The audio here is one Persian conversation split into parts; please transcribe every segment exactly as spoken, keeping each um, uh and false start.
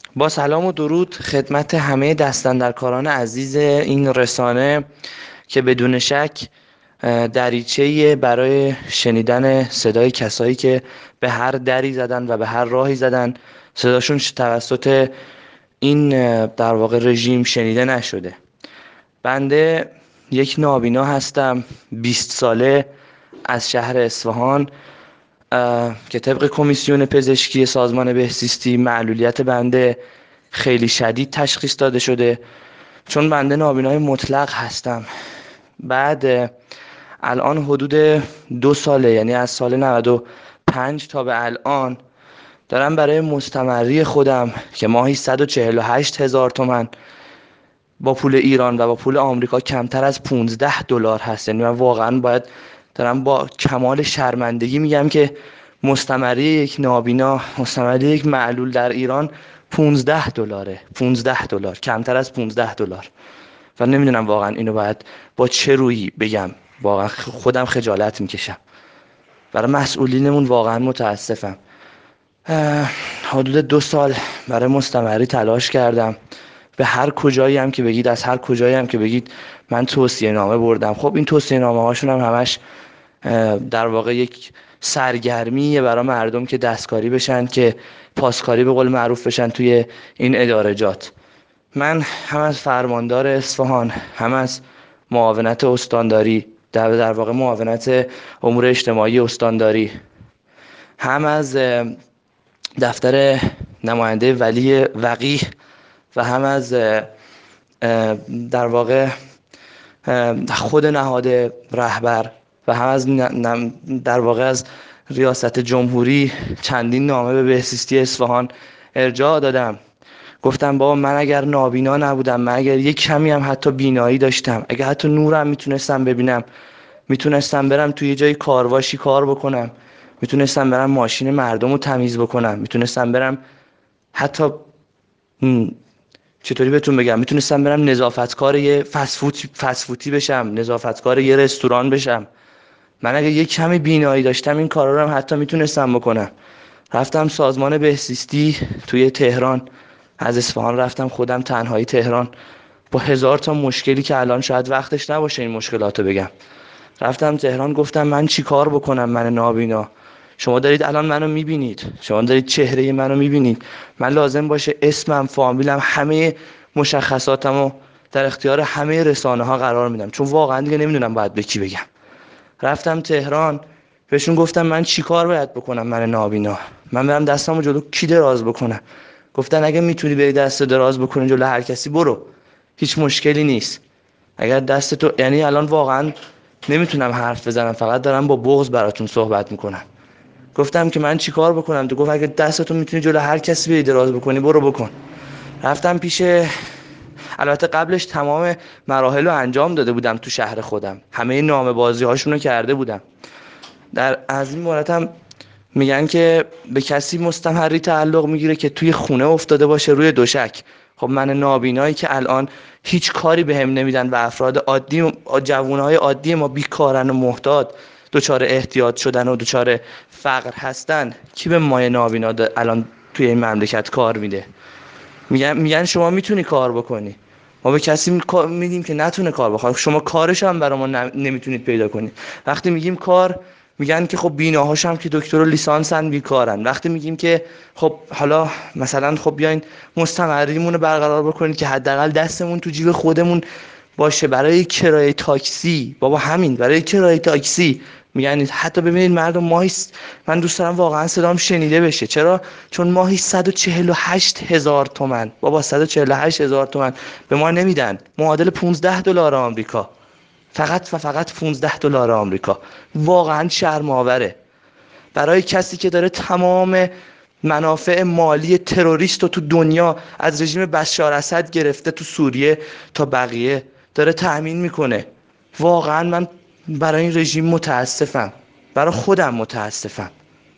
با سلام و درود خدمت همه دستاندرکاران عزیز این رسانه که بدون شک دریچه‌ای برای شنیدن صدای کسایی که به هر دری زدن و به هر راهی زدن صداشون توسط این در واقع رژیم شنیده نشده. بنده یک نابینا هستم، بیست ساله، از شهر اصفهان که طبق کمیسیون پزشکی سازمان بهزیستی معلولیت بنده خیلی شدید تشخیص داده شده، چون بنده نابینای مطلق هستم. بعد الان حدود دو ساله، یعنی از سال نود و پنج تا به الان دارم برای مستمری خودم که ماهی صد و چهل و هشت هزار تومان با پول ایران و با پول آمریکا کمتر از پانزده دلار هست، یعنی من واقعا باید دارم با کمال شرمندگی میگم که مستمری یک نابینا، مستمری یک معلول در ایران پانزده دلاره. پانزده دلار، کمتر از پانزده دلار. و نمیدونم واقعا اینو باید با چه رویی بگم. واقعا خودم خجالت میکشم. برای مسئولینمون واقعا متاسفم. حدود دو سال برای مستمری تلاش کردم. به هر کجایی هم که بگید، از هر کجایی هم که بگید من توصیه نامه بردم. خب این توصیه نامه هاشون هم همش در واقع یک سرگرمیه برای مردم که دستکاری بشن، که پاسکاری به قول معروف بشن توی این ادارجات. من هم از فرماندار اصفهان، هم از معاونت استانداری، در در واقع معاونت امور اجتماعی استانداری، هم از دفتر نماینده ولی وقیح و هم از در واقع خود نهاد رهبر و هم از در واقع از ریاست جمهوری چندین نامه به بهزیستی اصفهان ارجاع دادم. گفتم بابا من اگر نابینا نبودم، من اگر یک کمی هم حتی بینایی داشتم، اگر حتی نورم میتونستم ببینم، میتونستم برم توی جای کارواشی کار بکنم، میتونستم برم ماشین مردم رو تمیز بکنم، میتونستم برم حتی چطوری بهتون بگم، میتونستم برم نظافتکار یه فسفوتی فسفوتی بشم، نظافتکار یه رستوران بشم. من اگه یک کمی بینایی داشتم این کارا رو هم حتی میتونستم بکنم. رفتم سازمان بهزیستی توی تهران، از اصفهان رفتم خودم تنهایی تهران با هزار تا مشکلی که الان شاید وقتش نباشه این مشکلاتو بگم. رفتم تهران، گفتم من چی کار بکنم، من نابینا؟ شما دارید الان منو میبینید، شما دارید چهره منو میبینید، من لازم باشه اسمم، فامیلم، همه مشخصاتمو در اختیار همه رسانه ها قرار میدم، چون واقعا دیگه نمیدونم باید به کی بگم. رفتم تهران، بهشون گفتم من چی کار باید بکنم، من نابینا؟ من برم دستامو جلو کی دراز بکنم؟ گفتن اگه میتونی بری دست دراز بکنی جلو هر کسی برو، هیچ مشکلی نیست. اگر دست تو، یعنی الان واقعا نمیتونم حرف بزنم، فقط دارم با بغض براتون صحبت میکنم. گفتم که من چی کار بکنم؟ تو گفت اگه دستتو میتونی جلو هر کسی بری دراز بکنی برو بکن. رفتم پیش، البته قبلش تمام مراحل رو انجام داده بودم تو شهر خودم، همه نامه بازی هاشون رو کرده بودم. در از این مورد هم میگن که به کسی مستمری تعلق میگیره که توی خونه افتاده باشه روی دوشک. خب من نابینایی که الان هیچ کاری بهم به نمیدن و افراد عادی، جوانهای عادی ما بیکارن و محتاج، دچار احتیاج شدن و دچار فقر هستن، کی به ما نابینا الان توی این مملکت کار میده؟ میگن میگن شما میتونی کار بکنی. ما به کسی میدیم که نتونه کار بکنه. شما کارش هم برای ما نمیتونید پیدا کنید. وقتی میگیم کار، میگن که خب بیناهاش هم که دکتر و لیسانسن بیکارن. وقتی میگیم که خب حالا مثلا خب بیاین مستمریمون رو برقرار بکنید که حداقل دستمون تو جیب خودمون باشه برای کرایه تاکسی، بابا همین برای کرایه تاکسی، میگن حتی ببینید مردم ماهی، من دوست دارم واقعا صدام شنیده بشه. چرا؟ چون ماهی صد و چهل و هشت هزار تومان، بابا صد و چهل و هشت هزار تومان به ما نمیدن، معادل پانزده دلار آمریکا، فقط و فقط پانزده دلار آمریکا. واقعا شرم آوره برای کسی که داره تمام منافع مالی تروریست رو تو دنیا از رژیم بشار اسد گرفته تو سوریه تا بقیه داره تأمین میکنه. واقعا من برای این رژیم متاسفم، برای خودم متاسفم.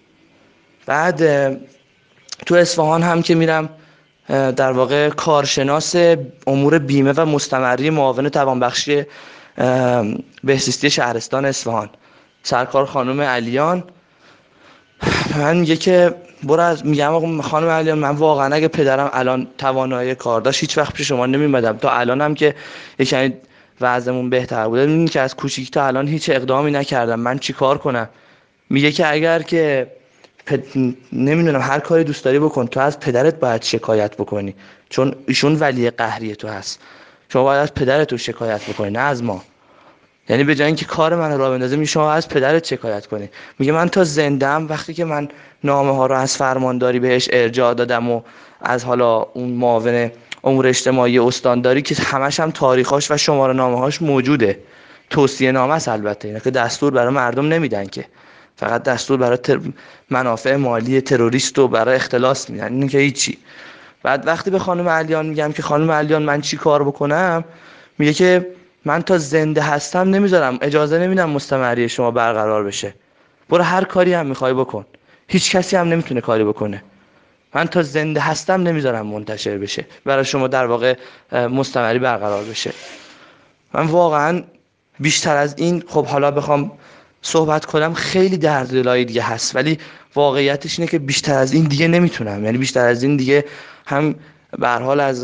بعد تو اصفهان هم که میرم، در واقع کارشناس امور بیمه و مستمری معاون توانبخشی بهزیستی شهرستان اصفهان، سرکار خانم علیان، من میگه که برو از میگم آقا خانم علیان، من واقعا اگه پدرم الان توانایی کار داشت هیچ وقت پیش شما نمیمدم. تا الانم که یکمی وضعمون بهتر بوده میبینی که از کوچیک تا الان هیچ اقدامی نکردم. من چی کار کنم؟ میگه که اگر که پد... نمیدونم هر کاری دوست داری بکن، تو از پدرت باید شکایت بکنی، چون ایشون ولی قهری تو هست. شما باید از پدرت رو شکایت بکنی نه از ما. یعنی به جای اینکه کار من راه بندازه میگه شما از پدرت شکایت کنی. میگه من تا زنده‌ام وقتی که من نامه ها رو از فرمانداری بهش ارجاع دادم و از حالا اون معاون امور اجتماعی استانداری که همش هم تاریخاش و شماره نامه هاش موجوده، توصیه نامه است البته، اینا که دستور برای مردم نمیدن که، فقط دستور برای تر... منافع مالی تروریست و برای اختلاس میدن، این که هیچی. بعد وقتی به خانم علیان میگم که خانم علیان من چی کار بکنم، میگه که من تا زنده هستم نمیذارم، اجازه نمیدم مستمری شما برقرار بشه. برو هر کاری هم میخوای بکن، هیچ کسی هم نمیتونه کاری بکنه. من تا زنده هستم نمیذارم منتشر بشه برای شما، در واقع مستمری برقرار بشه. من واقعا بیشتر از این خب حالا بخوام صحبت کنم خیلی دردلای دیگه هست، ولی واقعیتش اینه که بیشتر از این دیگه نمیتونم. یعنی بیشتر از این دیگه هم به هر حال از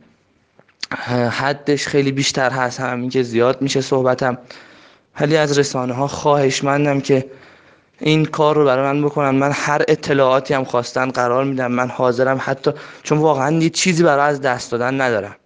حدش خیلی بیشتر هست، همین که زیاد میشه صحبتم. ولی از رسانه ها خواهشمندم که این کار رو برای من بکنن. من هر اطلاعاتی هم خواستن قرار میدم، من حاضرم، حتی چون واقعا یه چیزی برای از دست دادن ندارم.